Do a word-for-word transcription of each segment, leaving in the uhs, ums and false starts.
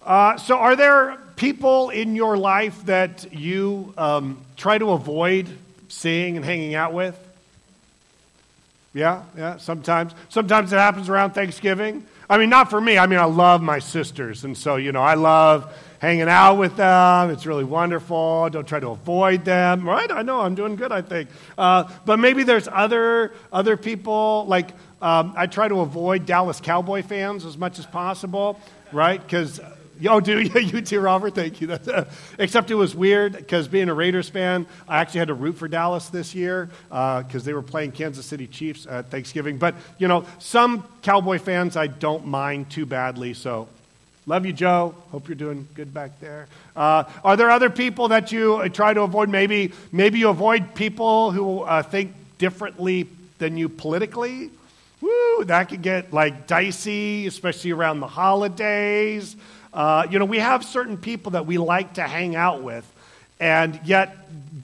Uh, so are there people in your life that you um, try to avoid seeing and hanging out with? Yeah, yeah, sometimes. Sometimes it happens around Thanksgiving. I mean, not for me. I mean, I love my sisters. And so, you know, I love hanging out with them. It's really wonderful. Don't try to avoid them. Right? I know I'm doing good, I think. Uh, but maybe there's other other people, like um, I try to avoid Dallas Cowboy fans as much as possible, right? Because... Oh, do you? You too, Robert? Thank you. Except it was weird because being a Raiders fan, I actually had to root for Dallas this year because uh, they were playing Kansas City Chiefs at Thanksgiving. But, you know, some Cowboy fans I don't mind too badly. So love you, Joe. Hope you're doing good back there. Uh, are there other people that you try to avoid? Maybe, maybe you avoid people who uh, think differently than you politically. Woo, that could get like dicey, especially around the holidays. Uh, you know, we have certain people that we like to hang out with, and yet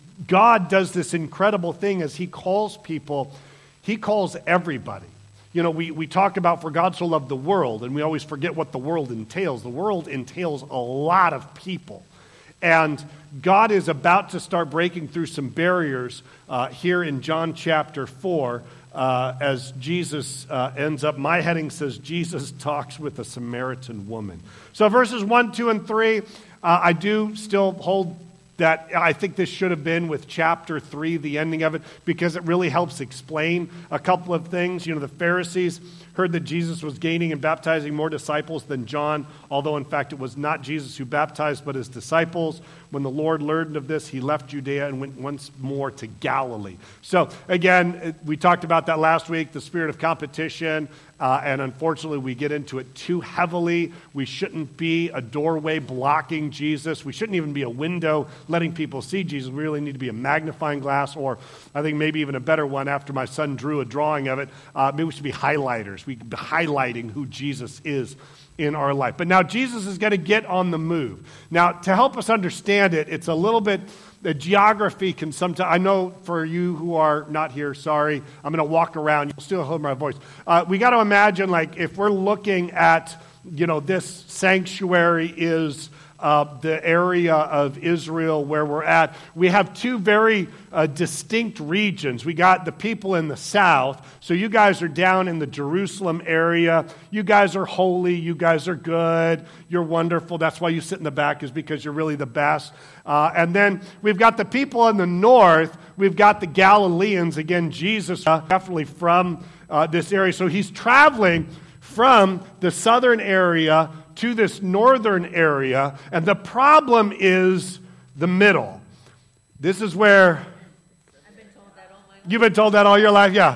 God does this incredible thing as he calls people, he calls everybody. You know, we, we talk about for God so loved the world, and we always forget what the world entails. The world entails a lot of people. And God is about to start breaking through some barriers uh, here in John chapter four. Uh, as Jesus uh, ends up, my heading says, Jesus talks with a Samaritan woman. So verses one, two, and three, uh, I do still hold that I think this should have been with chapter three, the ending of it, because it really helps explain a couple of things. You know, the Pharisees heard that Jesus was gaining and baptizing more disciples than John, although in fact it was not Jesus who baptized, but his disciples. When the Lord learned of this, he left Judea and went once more to Galilee. So again, we talked about that last week, the spirit of competition, uh, and unfortunately we get into it too heavily. We shouldn't be a doorway blocking Jesus. We shouldn't even be a window letting people see Jesus. We really need to be a magnifying glass, or I think maybe even a better one after my son drew a drawing of it. Uh, maybe we should be highlighters. We could be highlighting who Jesus is in our life. But now Jesus is going to get on the move. Now, to help us understand it, it's a little bit, the geography can sometimes, I know for you who are not here, sorry, I'm going to walk around, you'll still hear my voice. Uh, we got to imagine, like, if we're looking at, you know, this sanctuary is Uh, the area of Israel where we're at, we have two very uh, distinct regions. We got the people in the south, so you guys are down in the Jerusalem area. You guys are holy, you guys are good, you're wonderful. That's why you sit in the back, is because you're really the best. Uh, and then we've got the people in the north, we've got the Galileans. Again, Jesus uh, definitely from uh, this area. So he's traveling from the southern area to this northern area, and the problem is the middle. This is where... I've been told that all my life. You've been told that all your life? Yeah,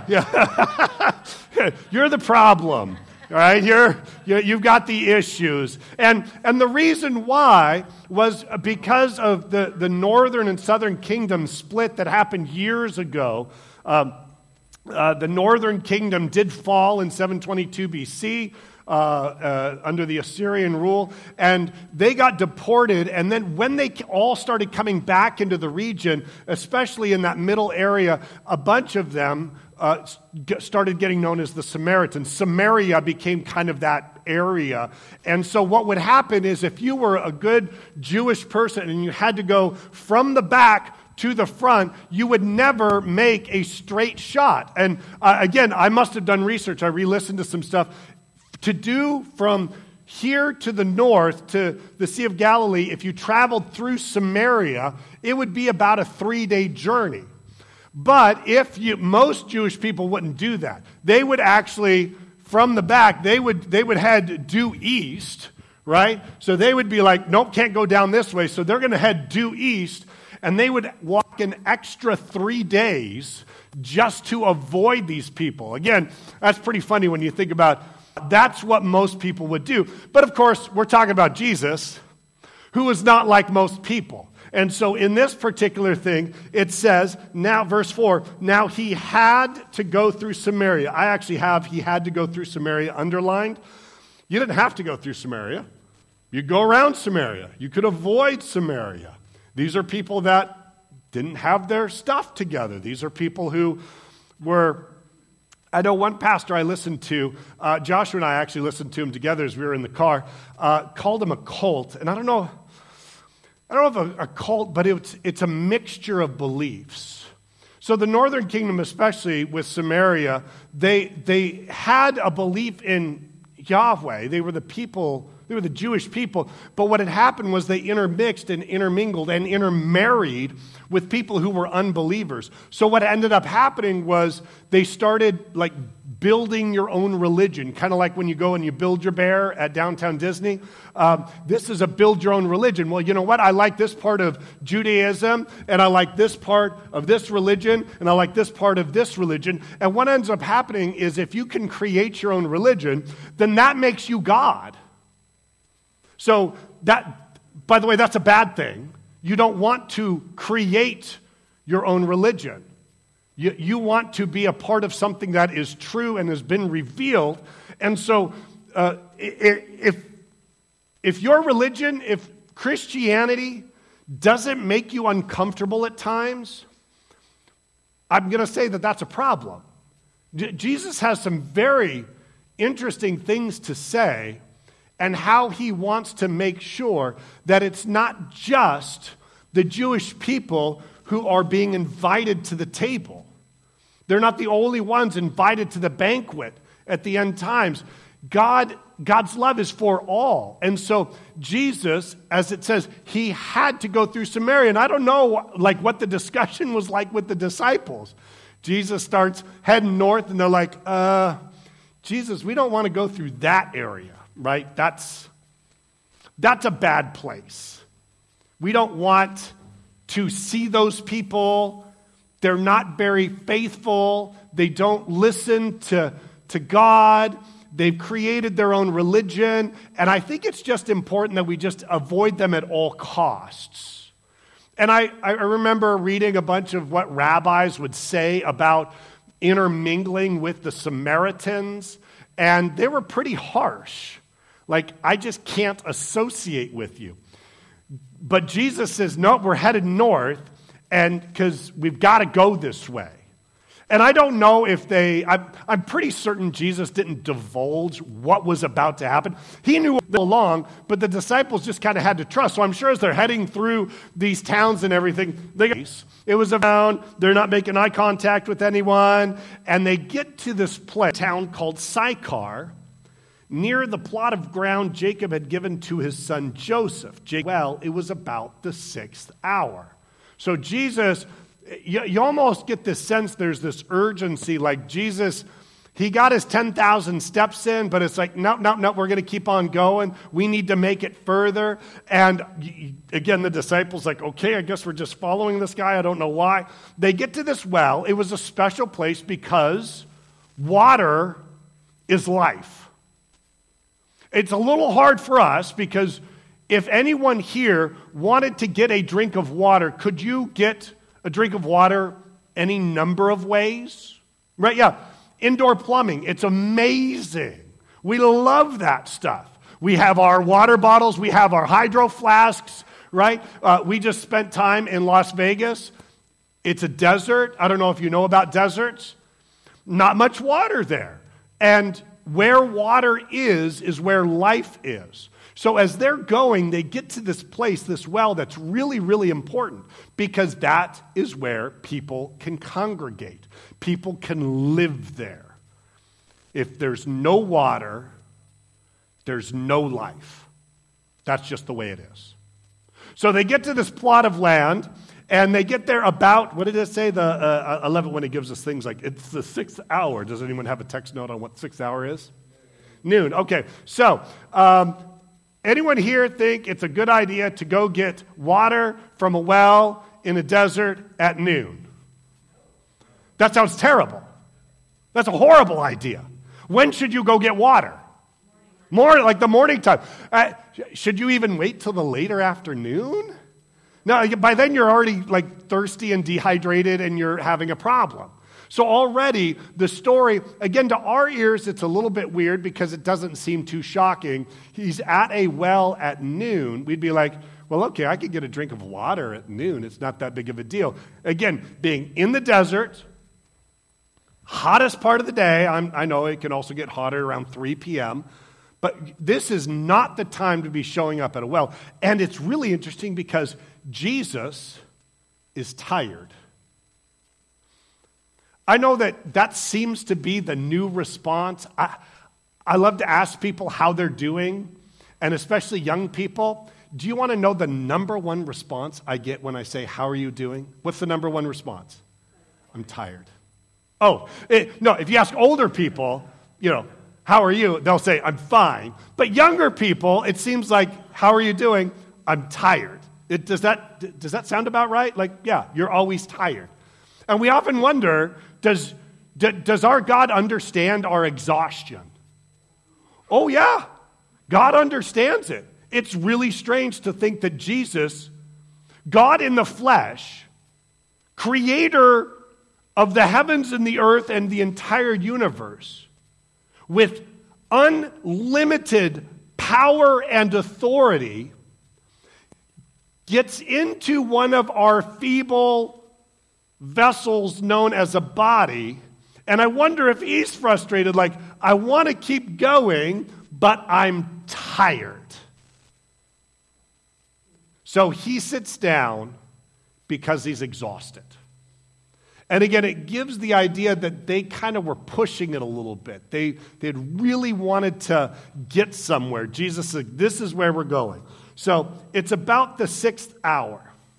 yeah. You're the problem, all right? You're, you're, you've got the issues. And, and the reason why was because of the, the northern and southern kingdom split that happened years ago. Um, uh, the northern kingdom did fall in seven twenty-two B C, Uh, uh, under the Assyrian rule, and they got deported. And then when they all started coming back into the region, especially in that middle area, a bunch of them uh, started getting known as the Samaritans. Samaria became kind of that area. And so what would happen is, if you were a good Jewish person and you had to go from the back to the front, you would never make a straight shot. And uh, again, I must have done research. I re-listened to some stuff. To do from here to the north to the Sea of Galilee, if you traveled through Samaria, it would be about a three-day journey. But if you, most Jewish people wouldn't do that. They would actually, from the back, they would they would head due east, right? So they would be like, nope, can't go down this way. So they're going to head due east, and they would walk an extra three days just to avoid these people. Again, that's pretty funny when you think about. That's what most people would do. But of course, we're talking about Jesus, who is not like most people. And so in this particular thing, it says, now, verse four, now he had to go through Samaria. I actually have he had to go through Samaria underlined. You didn't have to go through Samaria. You go around Samaria. You could avoid Samaria. These are people that didn't have their stuff together. These are people who were I know one pastor I listened to, uh, Joshua and I actually listened to him together as we were in the car, uh, called him a cult. And I don't know, I don't know if a, a cult, but it's, it's a mixture of beliefs. So the northern kingdom, especially with Samaria, they, they had a belief in Yahweh. They were the people, they were the Jewish people. But what had happened was they intermixed and intermingled and intermarried with people who were unbelievers. So what ended up happening was they started like building your own religion, kind of like when you go and you build your bear at downtown Disney. Um, this is a build your own religion. Well, you know what? I like this part of Judaism, and I like this part of this religion, and I like this part of this religion. And what ends up happening is if you can create your own religion, then that makes you God. So that, by the way, that's a bad thing. You don't want to create your own religion. You, you want to be a part of something that is true and has been revealed. And so uh, if, if your religion, if Christianity doesn't make you uncomfortable at times, I'm going to say that that's a problem. J- Jesus has some very interesting things to say and how he wants to make sure that it's not just the Jewish people who are being invited to the table. They're not the only ones invited to the banquet at the end times. God, God's love is for all. And so Jesus, as it says, he had to go through Samaria. And I don't know like what the discussion was like with the disciples. Jesus starts heading north and they're like, uh, Jesus, we don't want to go through that area, right? That's, that's a bad place. We don't want to see those people. They're not very faithful. They don't listen to, to God. They've created their own religion. And I think it's just important that we just avoid them at all costs. And I, I remember reading a bunch of what rabbis would say about intermingling with the Samaritans. And they were pretty harsh. Like, I just can't associate with you. But Jesus says, no, we're headed north. And because we've got to go this way. And I don't know if they, I'm, I'm pretty certain Jesus didn't divulge what was about to happen. He knew all along, but the disciples just kind of had to trust. So I'm sure as they're heading through these towns and everything, they, it was around, they're not making eye contact with anyone. And they get to this place, town called Sychar, near the plot of ground Jacob had given to his son Joseph. Well, it was about the sixth hour. So Jesus, you, you almost get this sense there's this urgency, like Jesus, he got his ten thousand steps in, but it's like, no, no, no, we're going to keep on going. We need to make it further. And again, the disciples like, okay, I guess we're just following this guy. I don't know why. They get to this well. It was a special place because water is life. It's a little hard for us because if anyone here wanted to get a drink of water, could you get a drink of water any number of ways? Right? Yeah. Indoor plumbing. It's amazing. We love that stuff. We have our water bottles. We have our hydro flasks, right? Uh, we just spent time in Las Vegas. It's a desert. I don't know if you know about deserts. Not much water there. And where water is, is where life is. So as they're going, they get to this place, this well, that's really, really important because that is where people can congregate. People can live there. If there's no water, there's no life. That's just the way it is. So they get to this plot of land, and they get there about, what did it say? The uh, I love it when it gives us things like, it's the sixth hour. Does anyone have a text note on what sixth hour is? Noon. Okay, so um, anyone here think it's a good idea to go get water from a well in a desert at noon? That sounds terrible. That's a horrible idea. When should you go get water? More like the morning time. Uh, should you even wait till the later afternoon? No, by then you're already like thirsty and dehydrated and you're having a problem. So already the story, again, to our ears, it's a little bit weird because it doesn't seem too shocking. He's at a well at noon. We'd be like, well, okay, I could get a drink of water at noon. It's not that big of a deal. Again, being in the desert, Hottest part of the day. I'm, I know it can also get hotter around three p.m., but this is not the time to be showing up at a well. And it's really interesting because Jesus is tired. I know that that seems to be the new response. I, I love to ask people how they're doing, and especially young people. Do you want to know the number one response I get when I say, how are you doing? What's the number one response? I'm tired. Oh, it, no, if you ask older people, you know, how are you? They'll say, I'm fine. But younger people, it seems like, how are you doing? I'm tired. It, does that does that sound about right? Like, yeah, you're always tired. And we often wonder, does, d- does our God understand our exhaustion? Oh, yeah, God understands it. It's really strange to think that Jesus, God in the flesh, creator of the heavens and the earth and the entire universe, with unlimited power and authority, gets into one of our feeble vessels known as a body, and I wonder if he's frustrated, like, I want to keep going, but I'm tired. So he sits down because he's exhausted. And again, it gives the idea that they kind of were pushing it a little bit. They they'd really wanted to get somewhere. Jesus said, this is where we're going. So it's about the sixth hour.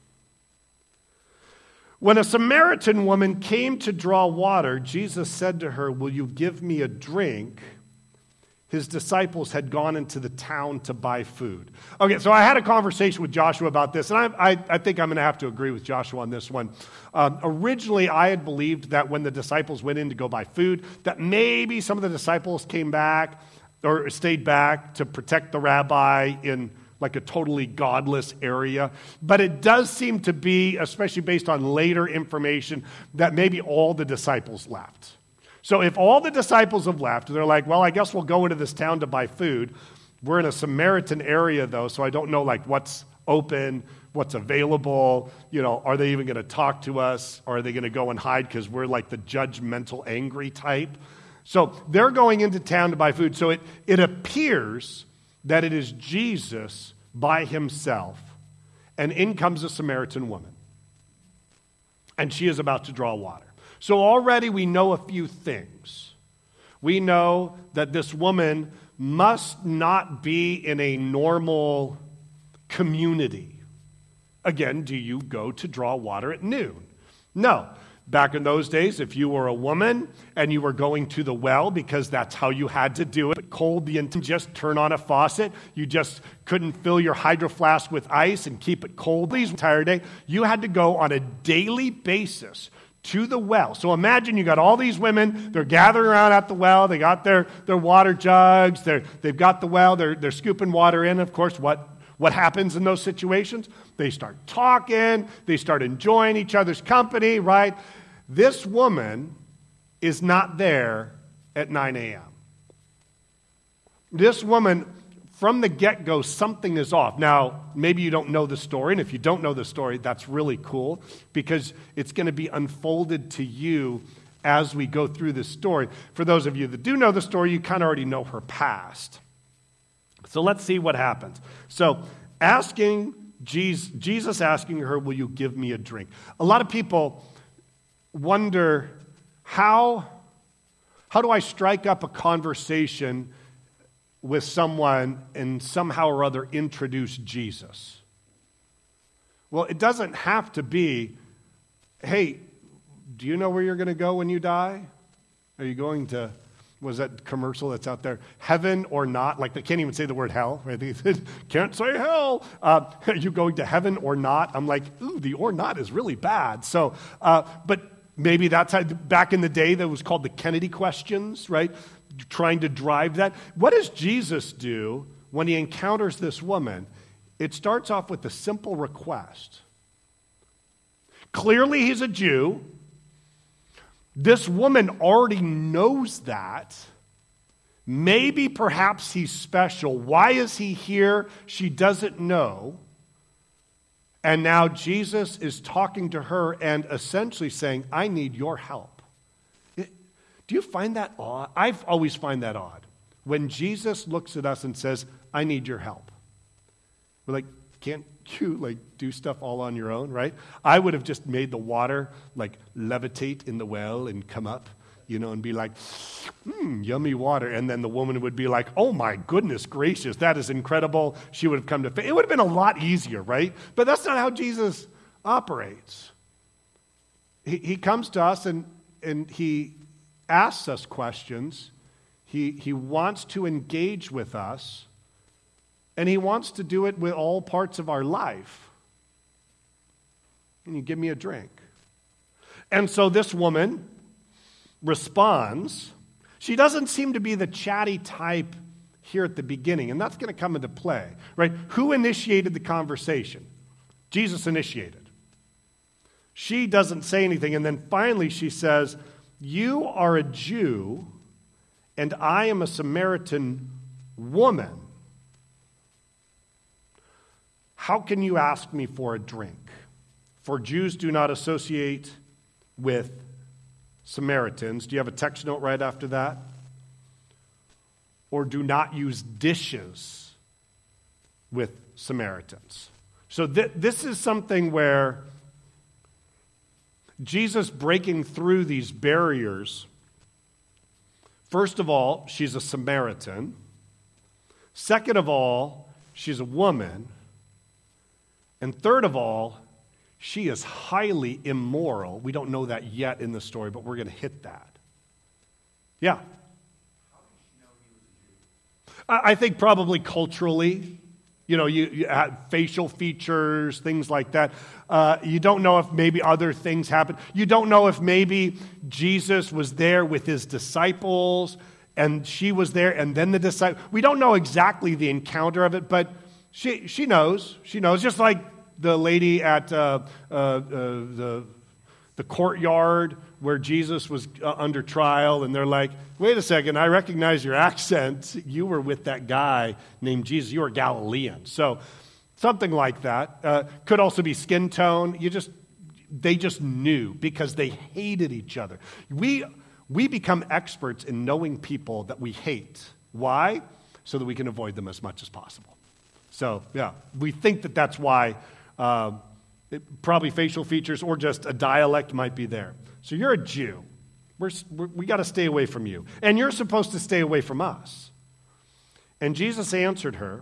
When a Samaritan woman came to draw water, Jesus said to her, will you give me a drink? His disciples had gone into the town to buy food. Okay, so I had a conversation with Joshua about this, and I, I, I think I'm going to have to agree with Joshua on this one. Um, originally, I had believed that when the disciples went in to go buy food, that maybe some of the disciples came back or stayed back to protect the rabbi in like a totally godless area. But it does seem to be, especially based on later information, that maybe all the disciples left. So if all the disciples have left, they're like, well, I guess we'll go into this town to buy food. We're in a Samaritan area, though, so I don't know like what's open, what's available. You know, are they even going to talk to us? Or are they going to go and hide because we're like the judgmental, angry type? So they're going into town to buy food. So it, it appears that it is Jesus by himself. And in comes a Samaritan woman. And she is about to draw water. So already we know a few things. We know that this woman must not be in a normal community. Again, do you go to draw water at noon? No. Back in those days, if you were a woman and you were going to the well because that's how you had to do it, but cold, the intent, just turn on a faucet. You just couldn't fill your hydro flask with ice and keep it cold the entire day. You had to go on a daily basis to the well. So imagine you got all these women, they're gathering around at the well, they got their, their water jugs, they're, they've got the well, they're, they're scooping water in. Of course, what, what happens in those situations? They start talking, they start enjoying each other's company, right? This woman is not there at nine a.m. This woman, from the get-go, something is off. Now, maybe you don't know the story, and if you don't know the story, that's really cool, because it's going to be unfolded to you as we go through this story. For those of you that do know the story, you kind of already know her past. So let's see what happens. So, asking Jesus, Jesus asking her, will you give me a drink? A lot of people wonder, how, how do I strike up a conversation with someone and somehow or other introduce Jesus? Well, it doesn't have to be, hey, do you know where you're going to go when you die? Are you going to, was that commercial that's out there, heaven or not? Like they can't even say the word hell, right? They can't say hell. Uh, are you going to heaven or not? I'm like, ooh, the or not is really bad. So, uh, but maybe that's how, back in the day, that was called the Kennedy questions, right? Trying to drive that. What does Jesus do when he encounters this woman? It starts off with a simple request. Clearly, he's a Jew. This woman already knows that. Maybe, perhaps he's special. Why is he here? She doesn't know. And now Jesus is talking to her and essentially saying, I need your help. Do you find that odd? I've always find that odd. When Jesus looks at us and says, I need your help. We're like, can't you like do stuff all on your own, right? I would have just made the water like levitate in the well and come up, you know, and be like, hmm, yummy water. And then the woman would be like, oh my goodness gracious, that is incredible. She would have come to faith. It would have been a lot easier, right? But that's not how Jesus operates. He, he comes to us and, and he asks us questions. He, he wants to engage with us, and he wants to do it with all parts of our life. Can you give me a drink? And so this woman responds. She doesn't seem to be the chatty type here at the beginning, and that's going to come into play, right? Who initiated the conversation? Jesus initiated. She doesn't say anything, and then finally she says, you are a Jew, and I am a Samaritan woman. How can you ask me for a drink? For Jews do not associate with Samaritans. Do you have a text note right after that? Or do not use dishes with Samaritans. So th- this is something where Jesus breaking through these barriers. First of all, she's a Samaritan. Second of all, she's a woman. And third of all, she is highly immoral. We don't know that yet in the story, but we're going to hit that. Yeah. I think probably culturally. You know, you, you have facial features, things like that. Uh, you don't know if maybe other things happened. You don't know if maybe Jesus was there with his disciples and she was there and then the disciples. We don't know exactly the encounter of it, but she she knows. She knows. Just like the lady at uh, uh, uh, the the courtyard where Jesus was uh, under trial, and they're like, wait a second, I recognize your accent. You were with that guy named Jesus. You were Galilean. So something like that. Uh, could also be skin tone. You just, they just knew because they hated each other. We, we become experts in knowing people that we hate. Why? So that we can avoid them as much as possible. So, yeah, we think that that's why uh, it, probably facial features or just a dialect might be there. So you're a Jew. We're, we're, we got to stay away from you. And you're supposed to stay away from us. And Jesus answered her,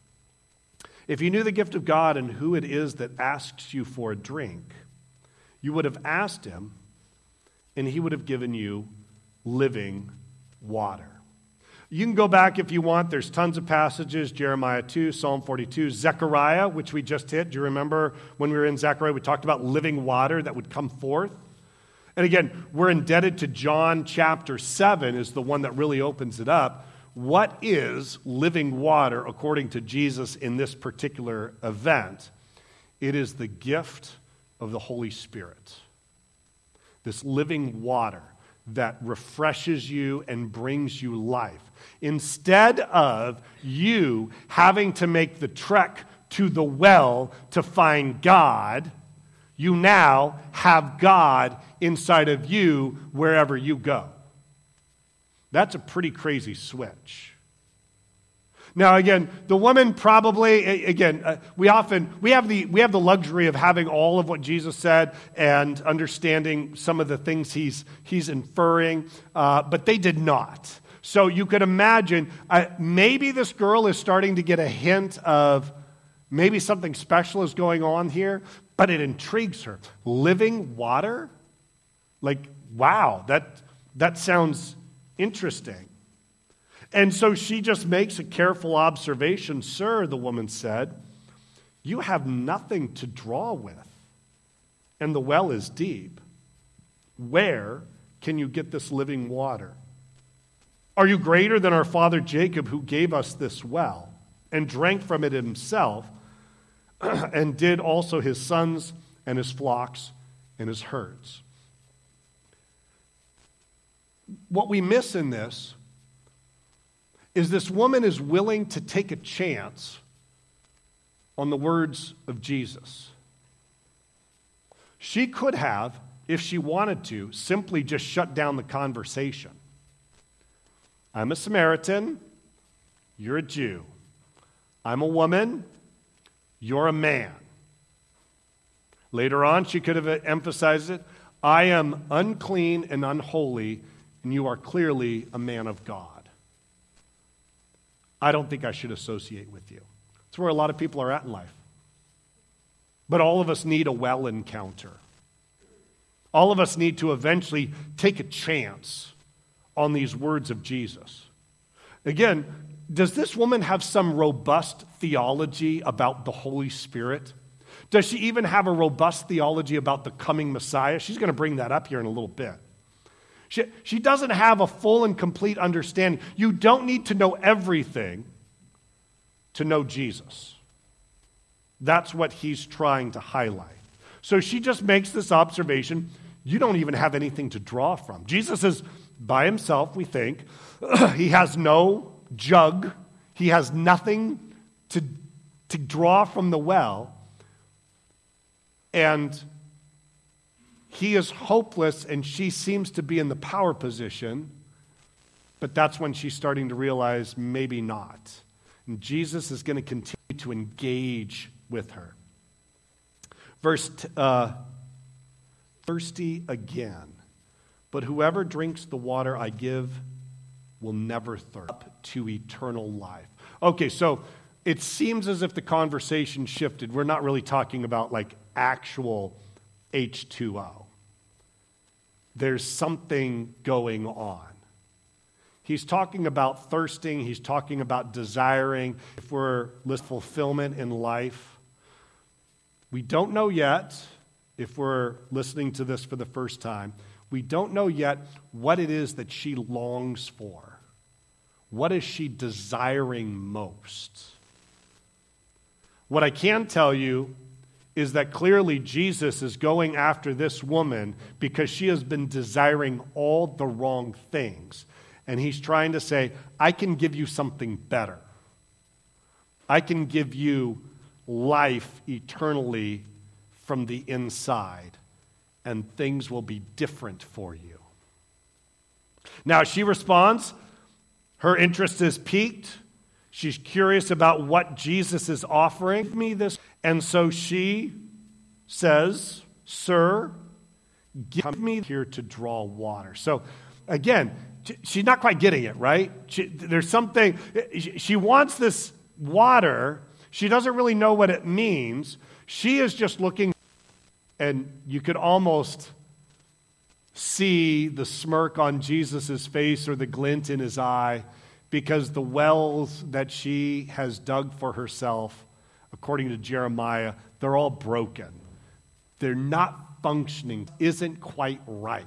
if you knew the gift of God and who it is that asks you for a drink, you would have asked him, and he would have given you living water. You can go back if you want. There's tons of passages, Jeremiah two, Psalm forty-two, Zechariah, which we just hit. Do you remember when we were in Zechariah, we talked about living water that would come forth? And again, we're indebted to John chapter seven is the one that really opens it up. What is living water according to Jesus in this particular event? It is the gift of the Holy Spirit. This living water that refreshes you and brings you life. Instead of you having to make the trek to the well to find God, you now have God inside of you wherever you go. That's a pretty crazy switch. Now, again, the woman probably, again, uh, we often, we have the we have the luxury of having all of what Jesus said and understanding some of the things he's, he's inferring, uh, but they did not. So you could imagine, uh, maybe this girl is starting to get a hint of maybe something special is going on here, but it intrigues her. Living water? Like, wow, that that sounds interesting. And so she just makes a careful observation. Sir, the woman said, you have nothing to draw with, and the well is deep. Where can you get this living water? Are you greater than our father Jacob, who gave us this well and drank from it himself, and did also his sons and his flocks and his herds? What we miss in this is this woman is willing to take a chance on the words of Jesus. She could have if she wanted to, simply just shut down the conversation. I'm a Samaritan, you're a Jew. I'm a woman, you're a man. Later on, she could have emphasized it. I am unclean and unholy, and you are clearly a man of God. I don't think I should associate with you. That's where a lot of people are at in life. But all of us need a well encounter. All of us need to eventually take a chance on these words of Jesus. Again, does this woman have some robust theology about the Holy Spirit? Does she even have a robust theology about the coming Messiah? She's going to bring that up here in a little bit. She, she doesn't have a full and complete understanding. You don't need to know everything to know Jesus. That's what he's trying to highlight. So she just makes this observation. You don't even have anything to draw from. Jesus is by himself, we think. He has no jug. He has nothing to, to draw from the well. And he is hopeless, and she seems to be in the power position. But that's when she's starting to realize maybe not. And Jesus is going to continue to engage with her. Verse uh, thirsty again. But whoever drinks the water I give will never thirst up to eternal life. Okay, so it seems as if the conversation shifted. We're not really talking about like actual H two O. There's something going on. He's talking about thirsting. He's talking about desiring. If we're listening to fulfillment in life, we don't know yet, if we're listening to this for the first time, we don't know yet what it is that she longs for. What is she desiring most? What I can tell you is that clearly Jesus is going after this woman because she has been desiring all the wrong things. And he's trying to say, I can give you something better. I can give you life eternally from the inside, and things will be different for you. Now, she responds. Her interest is piqued. She's curious about what Jesus is offering. Give me this. And so she says, Sir, give me here to draw water. So, again, she's not quite getting it, right? She, there's something, she wants this water. She doesn't really know what it means. She is just looking, and you could almost see the smirk on Jesus' face or the glint in his eye, because the wells that she has dug for herself, according to Jeremiah, they're all broken. They're not functioning, isn't quite right.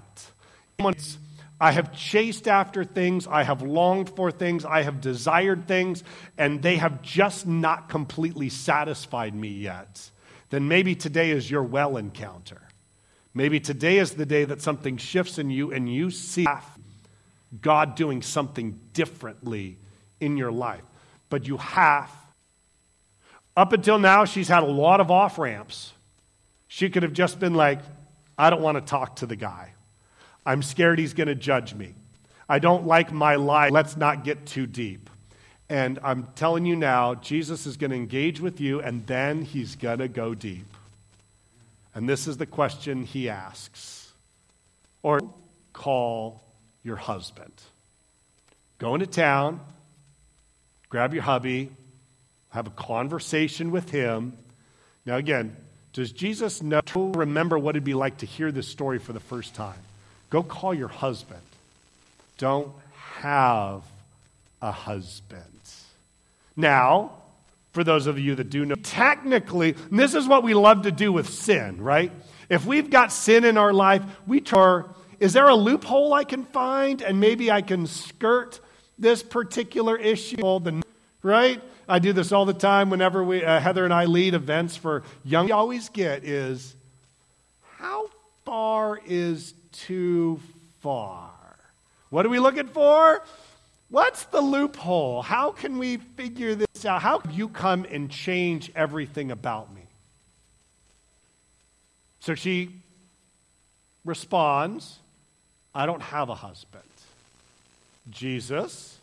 I have chased after things, I have longed for things, I have desired things, and they have just not completely satisfied me yet. Then maybe today is your well encounter. Maybe today is the day that something shifts in you and you see God doing something differently in your life. But you have. Up until now, she's had a lot of off-ramps. She could have just been like, I don't want to talk to the guy. I'm scared he's going to judge me. I don't like my life. Let's not get too deep. And I'm telling you now, Jesus is going to engage with you, and then he's going to go deep. And this is the question he asks. Or call your husband. Go into town, grab your hubby, have a conversation with him. Now again, does Jesus know, remember what it'd be like to hear this story for the first time? Go call your husband. Don't have a husband. Now, for those of you that do know, technically, and this is what we love to do with sin, right? If we've got sin in our life, we try, is there a loophole I can find? And maybe I can skirt this particular issue, right? I do this all the time whenever we, uh, Heather and I lead events for young. We always get is, how far is too far? What are we looking for? What's the loophole? How can we figure this out? How can you come and change everything about me? So she responds, I don't have a husband. Jesus,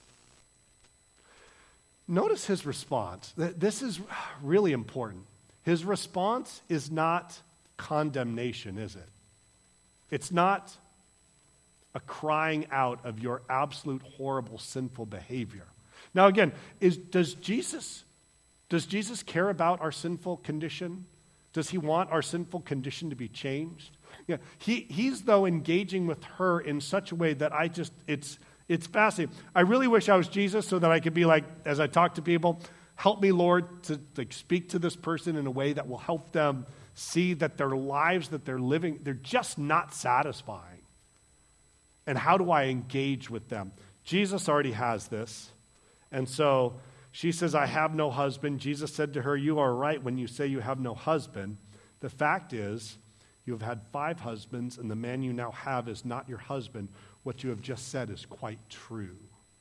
notice his response. This is really important. His response is not condemnation, is it? It's not a crying out of your absolute horrible sinful behavior. Now again, is does Jesus does Jesus care about our sinful condition? Does he want our sinful condition to be changed? Yeah, he he's though engaging with her in such a way that I just it's it's fascinating. I really wish I was Jesus so that I could be like, as I talk to people, help me, Lord, to like speak to this person in a way that will help them see that their lives that they're living, they're just not satisfying. And how do I engage with them? Jesus already has this. And so she says, I have no husband. Jesus said to her, you are right when you say you have no husband. The fact is, you have had five husbands, and the man you now have is not your husband. What you have just said is quite true.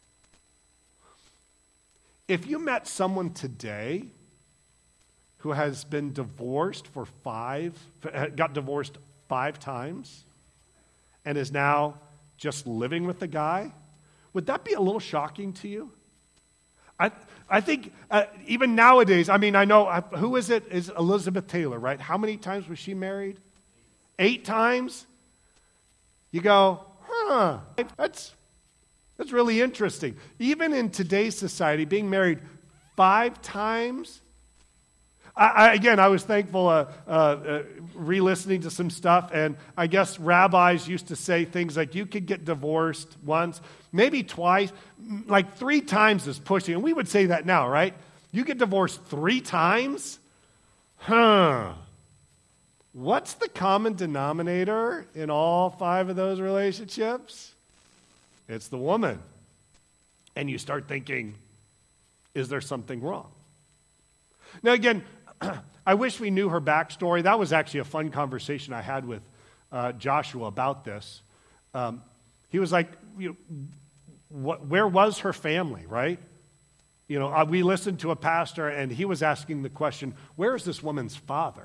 If you met someone today who has been divorced for five, got divorced five times, and is now just living with the guy, would that be a little shocking to you? I I think uh, even nowadays, I mean, I know, uh, who is it? Is Elizabeth Taylor, right? How many times was she married? Eight times? You go, huh, that's, that's really interesting. Even in today's society, being married five times, I, I, again, I was thankful uh, uh, uh, re-listening to some stuff, and I guess rabbis used to say things like you could get divorced once, maybe twice, like three times is pushing. And we would say that now, right? You get divorced three times? Huh. What's the common denominator in all five of those relationships? It's the woman. And you start thinking, is there something wrong? Now again, I wish we knew her backstory. That was actually a fun conversation I had with uh, Joshua about this. Um, he was like, you know, what, where was her family, right? You know, uh, we listened to a pastor, and he was asking the question, where is this woman's father?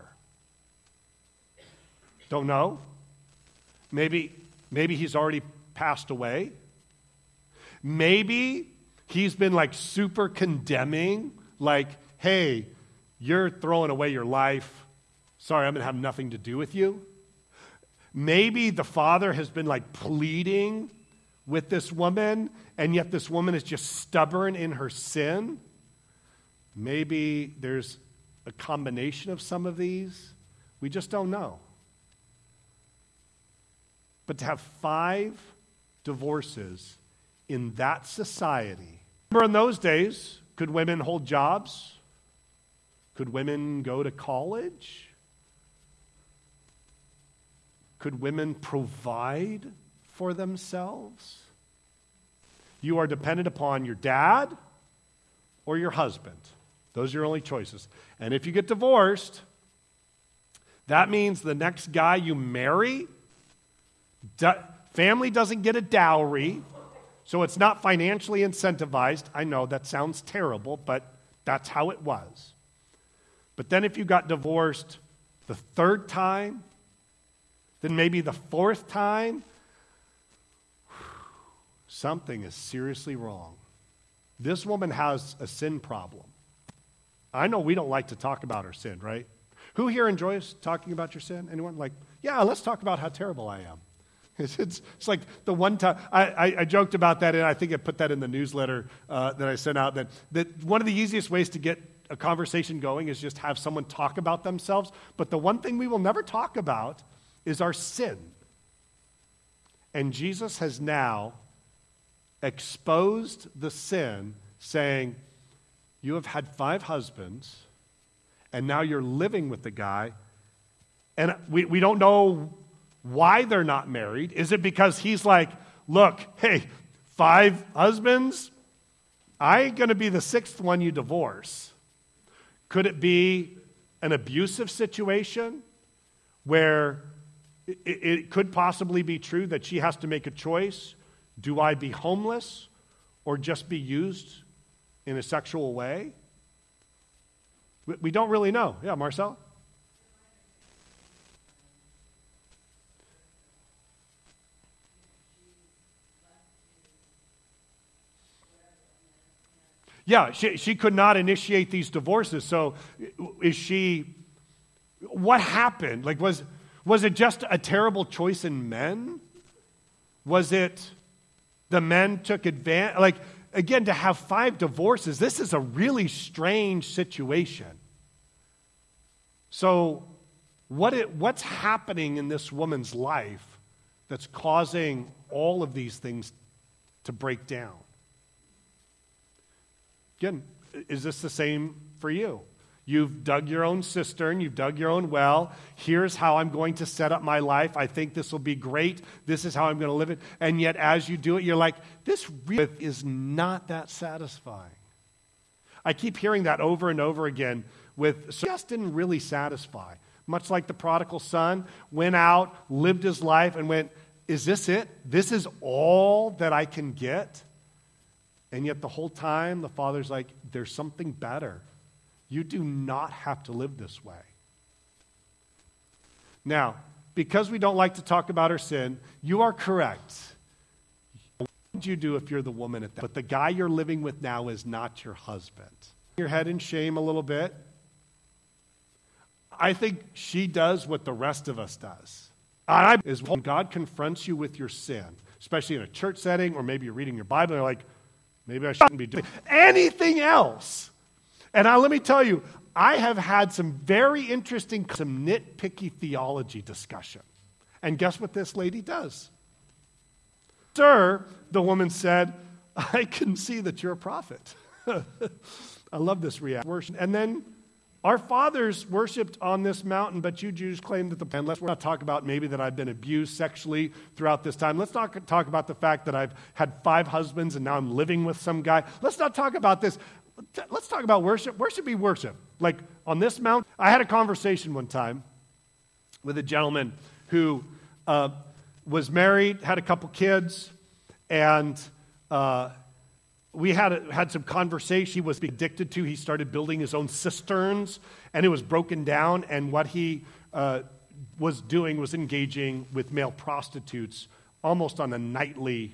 Don't know. Maybe, maybe he's already passed away. Maybe he's been like super condemning, like, hey, you're throwing away your life. Sorry, I'm going to have nothing to do with you. Maybe the father has been like pleading with this woman, and yet this woman is just stubborn in her sin. Maybe there's a combination of some of these. We just don't know. But to have five divorces in that society. Remember in those days, could women hold jobs? Could women go to college? Could women provide for themselves? You are dependent upon your dad or your husband. Those are your only choices. And if you get divorced, that means the next guy you marry, do- family doesn't get a dowry, so it's not financially incentivized. I know that sounds terrible, but that's how it was. But then if you got divorced the third time, then maybe the fourth time, something is seriously wrong. This woman has a sin problem. I know we don't like to talk about our sin, right? Who here enjoys talking about your sin? Anyone? Like, yeah, let's talk about how terrible I am. It's, it's, it's like the one time, I, I, I joked about that, and I think I put that in the newsletter uh, that I sent out, that, that one of the easiest ways to get a conversation going is just have someone talk about themselves. But the one thing we will never talk about is our sin. And Jesus has now exposed the sin, saying, you have had five husbands, and now you're living with the guy, and we, we don't know why they're not married. Is it because he's like, look, hey, five husbands? I ain't going to be the sixth one you divorce. Could it be an abusive situation where it, it could possibly be true that she has to make a choice? Do I be homeless or just be used in a sexual way? We, we don't really know. Yeah, Marcel? Yeah, she, she could not initiate these divorces. So is she, what happened? Like, was, was it just a terrible choice in men? Was it the men took advantage? Like, again, to have five divorces, this is a really strange situation. So what it, what's happening in this woman's life that's causing all of these things to break down? Again, is this the same for you? You've dug your own cistern, you've dug your own well. Here's how I'm going to set up my life. I think this will be great. This is how I'm going to live it. And yet as you do it, you're like, this really is not that satisfying. I keep hearing that over and over again with, so just didn't really satisfy. Much like the prodigal son went out, lived his life, and went, is this it? This is all that I can get? And yet the whole time, the father's like, there's something better. You do not have to live this way. Now, because we don't like to talk about our sin, you are correct. What would you do if you're the woman at that? But the guy you're living with now is not your husband. Your head in shame a little bit. I think she does what the rest of us does. I, is when God confronts you with your sin, especially in a church setting, or maybe you're reading your Bible, and you're like, maybe I shouldn't be doing anything else. And I, let me tell you, I have had some very interesting, some nitpicky theology discussion. And guess what this lady does? Sir, the woman said, I can see that you're a prophet. I love this reaction. And then our fathers worshipped on this mountain, but you Jews claim that the... And let's not talk about maybe that I've been abused sexually throughout this time. Let's not talk about the fact that I've had five husbands and now I'm living with some guy. Let's not talk about this. Let's talk about worship. Worship be worship. Like on this mountain, I had a conversation one time with a gentleman who uh, was married, had a couple kids, and... Uh, We had a, had some conversation. He was addicted to. He started building his own cisterns, and it was broken down. And what he uh, was doing was engaging with male prostitutes almost on a nightly,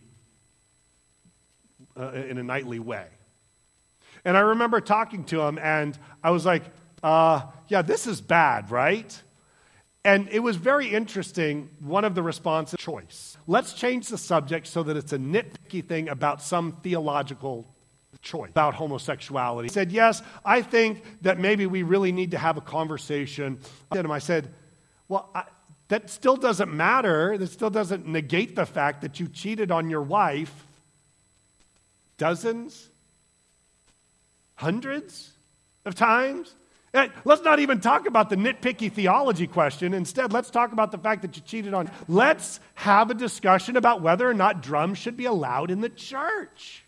uh, in a nightly way. And I remember talking to him, and I was like, uh, "Yeah, this is bad, right?" And it was very interesting, one of the responses, choice. Let's change the subject so that it's a nitpicky thing about some theological choice about homosexuality. He said, yes, I think that maybe we really need to have a conversation. I said to him, I said, well, I, that still doesn't matter. That still doesn't negate the fact that you cheated on your wife dozens, hundreds of times. Let's not even talk about the nitpicky theology question. Instead, let's talk about the fact that you cheated on. Let's have a discussion about whether or not drums should be allowed in the church.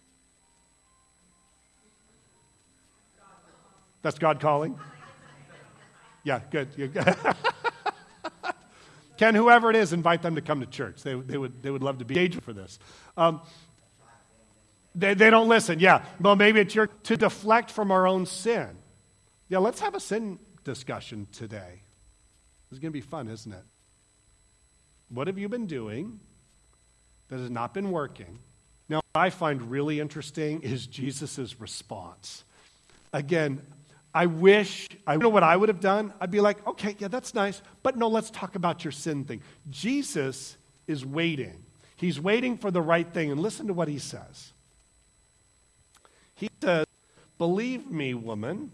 That's God calling? Yeah, good. Ken, whoever it is, invite them to come to church. They, they, would, they would love to be engaged for this. Um, they, they don't listen, yeah. Well, maybe it's your to deflect from our own sin. Yeah, let's have a sin discussion today. This is going to be fun, isn't it? What have you been doing that has not been working? Now, what I find really interesting is Jesus' response. Again, I wish, I know what I would have done. I'd be like, okay, yeah, that's nice, but no, let's talk about your sin thing. Jesus is waiting. He's waiting for the right thing, and listen to what he says. He says, believe me, woman,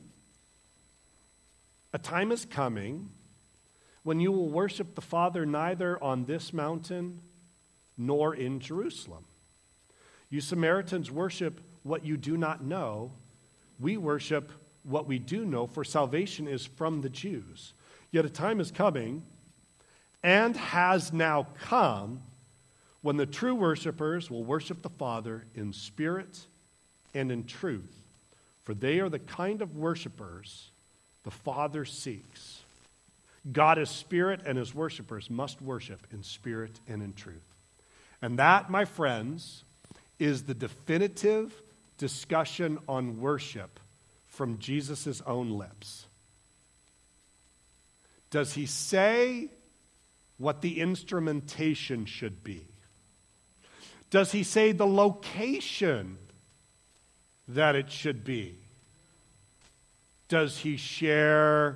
a time is coming when you will worship the Father neither on this mountain nor in Jerusalem. You Samaritans worship what you do not know. We worship what we do know, for salvation is from the Jews. Yet a time is coming and has now come when the true worshipers will worship the Father in spirit and in truth, for they are the kind of worshipers the Father seeks. God is spirit, and his worshipers must worship in spirit and in truth. And that, my friends, is the definitive discussion on worship from Jesus' own lips. Does he say what the instrumentation should be? Does he say the location that it should be? Does he share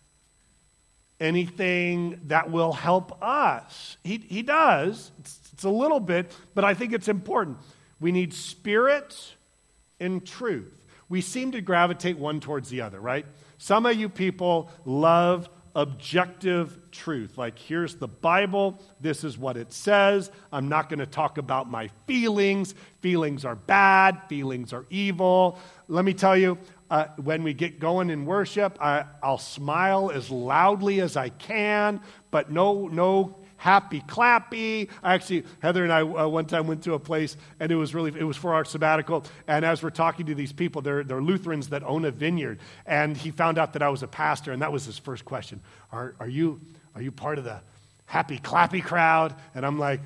anything that will help us? He, he does. It's, it's a little bit, but I think it's important. We need spirit and truth. We seem to gravitate one towards the other, right? Some of you people love objective truth. Like, here's the Bible. This is what it says. I'm not going to talk about my feelings. Feelings are bad. Feelings are evil. Let me tell you, uh, when we get going in worship, I, I'll smile as loudly as I can, but no, no happy clappy. Actually, Heather and I uh, one time went to a place, and it was really, it was for our sabbatical, and as we're talking to these people, they're, they're Lutherans that own a vineyard, and he found out that I was a pastor, and that was his first question. Are, are you, are you part of the happy clappy crowd? And I'm like,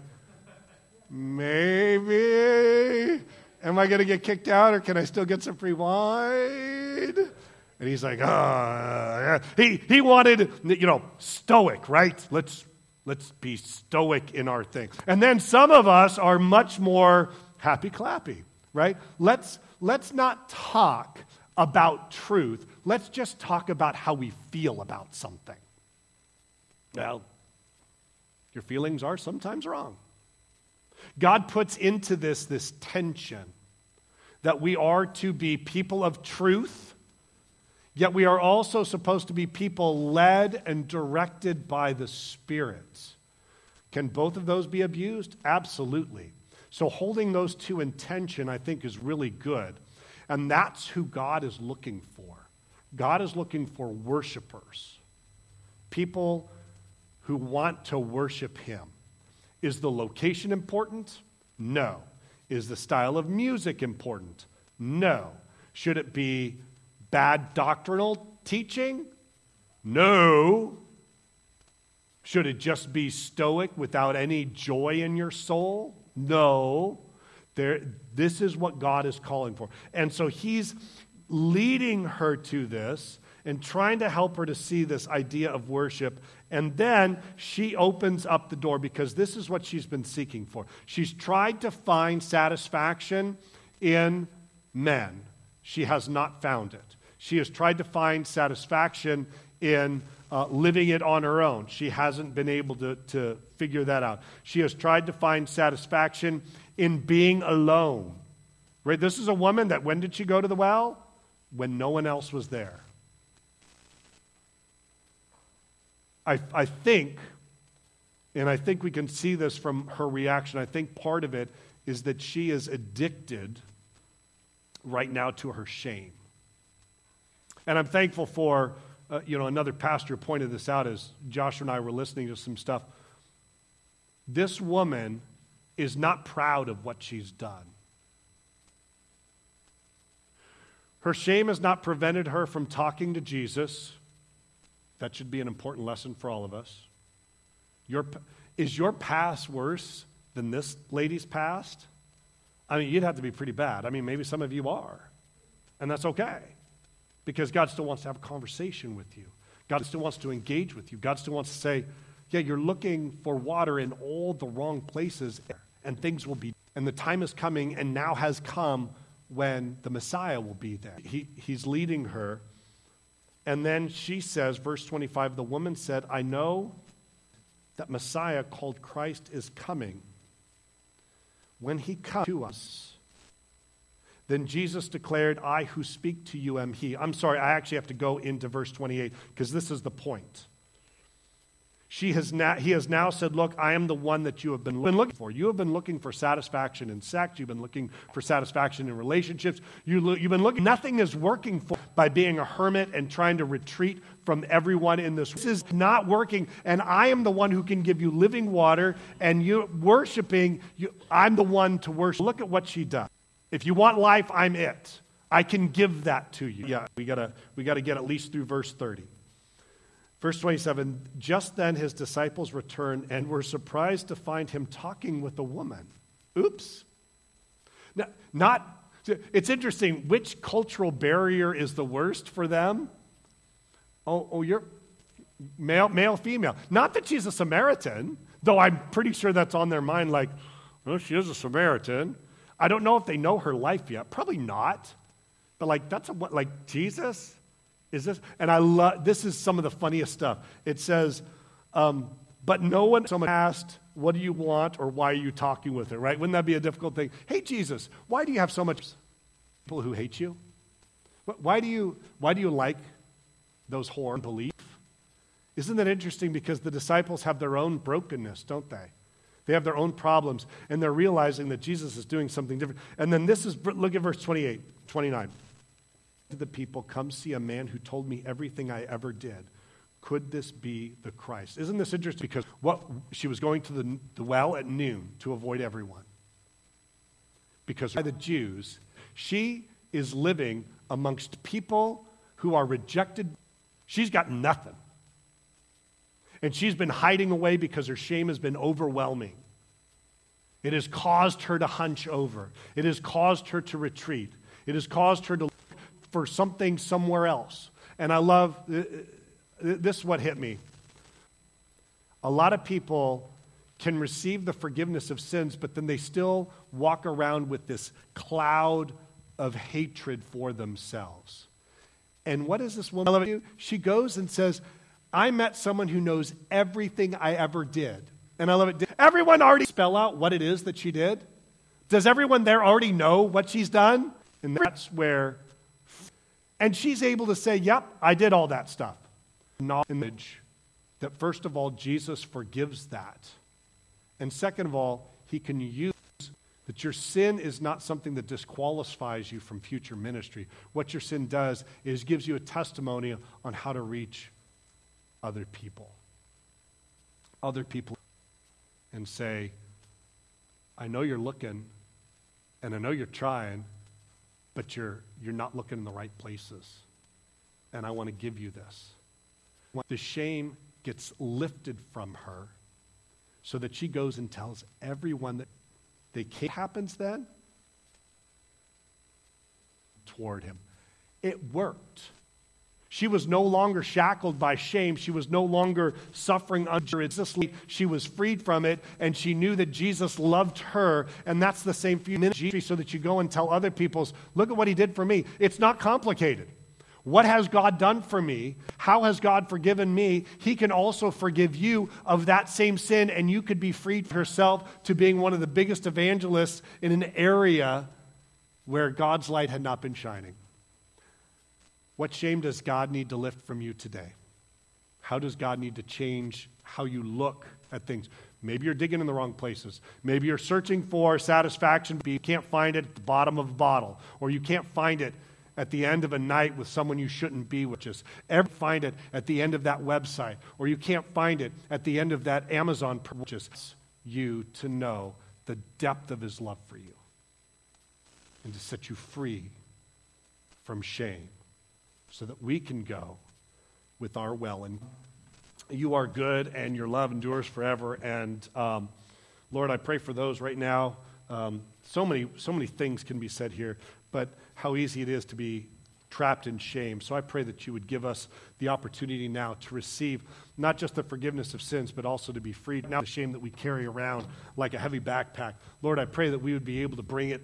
maybe. Am I going to get kicked out, or can I still get some free wine? And he's like, oh, yeah. he, he wanted, you know, stoic, right? Let's Let's be stoic in our thing. And then some of us are much more happy-clappy, right? Let's, let's not talk about truth. Let's just talk about how we feel about something. Well, your feelings are sometimes wrong. God puts into this this tension that we are to be people of truth, yet we are also supposed to be people led and directed by the Spirit. Can both of those be abused? Absolutely. So holding those two in tension, I think, is really good. And that's who God is looking for. God is looking for worshipers, people who want to worship Him. Is the location important? No. Is the style of music important? No. Should it be bad doctrinal teaching? No. Should it just be stoic without any joy in your soul? No. There, this is what God is calling for. And so He's leading her to this and trying to help her to see this idea of worship. And then she opens up the door, because this is what she's been seeking for. She's tried to find satisfaction in men. She has not found it. She has tried to find satisfaction in uh, living it on her own. She hasn't been able to, to figure that out. She has tried to find satisfaction in being alone. Right? This is a woman that, when did she go to the well? When no one else was there. I, I think, and I think we can see this from her reaction, I think part of it is that she is addicted right now to her shame. And I'm thankful for, uh, you know, another pastor pointed this out as Josh and I were listening to some stuff. This woman is not proud of what she's done. Her shame has not prevented her from talking to Jesus. That should be an important lesson for all of us. Your, is your past worse than this lady's past? I mean, you'd have to be pretty bad. I mean, maybe some of you are. And that's okay. Because God still wants to have a conversation with you. God still wants to engage with you. God still wants to say, yeah, you're looking for water in all the wrong places, and things will be. And the time is coming, and now has come, when the Messiah will be there. He, he's leading her. And then she says, verse twenty-five, the woman said, I know that Messiah called Christ is coming. When he comes to us, then Jesus declared, I who speak to you am he. I'm sorry, I actually have to go into verse twenty-eight, because this is the point. She has now, he has now said, look, I am the one that you have been looking for. You have been looking for satisfaction in sex. You've been looking for satisfaction in relationships. You lo- you've been looking. Nothing is working for by being a hermit and trying to retreat from everyone in this. This is not working, and I am the one who can give you living water, and you worshiping, you, I'm the one to worship. Look at what she does. If you want life, I'm it. I can give that to you. Yeah, we gotta we gotta get at least through verse thirty. Verse twenty-seven, just then his disciples returned and were surprised to find him talking with a woman. Oops. Now, not, it's interesting, which cultural barrier is the worst for them? Oh, oh, you're male, male, female. Not that she's a Samaritan, though I'm pretty sure that's on their mind, like, well, she is a Samaritan. I don't know if they know her life yet. Probably not. But like, that's a, what, like Jesus? Is this? And I love, this is some of the funniest stuff. It says, um, but no one, someone asked, what do you want, or why are you talking with her, right? Wouldn't that be a difficult thing? Hey, Jesus, why do you have so much people who hate you? Why do you, why do you like those horror belief? Isn't that interesting? Because the disciples have their own brokenness, don't they? They have their own problems, and they're realizing that Jesus is doing something different. And then this is, look at verse twenty-eight, twenty-nine. To the people, come see a man who told me everything I ever did. Could this be the Christ? Isn't this interesting? Because what she was going to the, the well at noon to avoid everyone. Because by the Jews, she is living amongst people who are rejected. She's got nothing. And she's been hiding away because her shame has been overwhelming. It has caused her to hunch over. It has caused her to retreat. It has caused her to look for something somewhere else. And I love, this is what hit me. A lot of people can receive the forgiveness of sins, but then they still walk around with this cloud of hatred for themselves. And what does this woman do? She goes and says, I met someone who knows everything I ever did. And I love it. Did everyone already spell out what it is that she did? Does everyone there already know what she's done? And that's where, and she's able to say, yep, I did all that stuff. Knowledge that first of all, Jesus forgives that. And second of all, he can use that your sin is not something that disqualifies you from future ministry. What your sin does is gives you a testimony on how to reach other people. Other people. And say, I know you're looking, and I know you're trying, but you're you're not looking in the right places. And I want to give you this. The shame gets lifted from her so that she goes and tells everyone that they can't. What happens then? Toward him. It worked. She was no longer shackled by shame. She was no longer suffering under it. She was freed from it, and she knew that Jesus loved her, and that's the same for you in ministry, so that you go and tell other people, look at what he did for me. It's not complicated. What has God done for me? How has God forgiven me? He can also forgive you of that same sin, and you could be freed from yourself to being one of the biggest evangelists in an area where God's light had not been shining. What shame does God need to lift from you today? How does God need to change how you look at things? Maybe you're digging in the wrong places. Maybe you're searching for satisfaction, but you can't find it at the bottom of a bottle, or you can't find it at the end of a night with someone you shouldn't be with. Just ever find it at the end of that website, or you can't find it at the end of that Amazon purchase. You to know the depth of his love for you and to set you free from shame so that we can go with our well. And you are good, and your love endures forever. And um, Lord, I pray for those right now. Um, so many, so many things can be said here, but how easy it is to be trapped in shame. So I pray that you would give us the opportunity now to receive not just the forgiveness of sins, but also to be freed now from the shame that we carry around like a heavy backpack. Lord, I pray that we would be able to bring it